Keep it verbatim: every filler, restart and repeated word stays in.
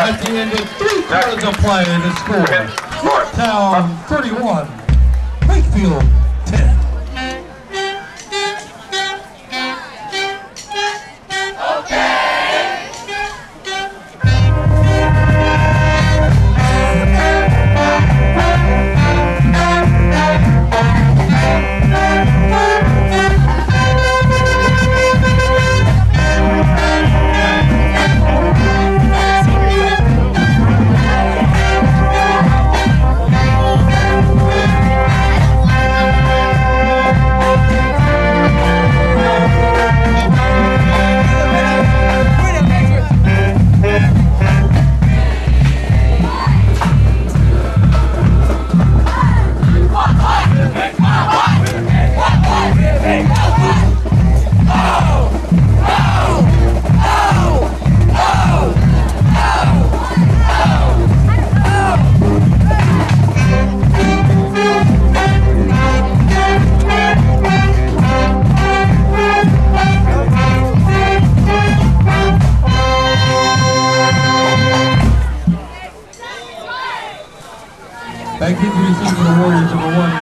At the end of three quarters of play, the score, Yorktown thirty-one, Wakefield ten. Thank you for receiving the Warriors number one.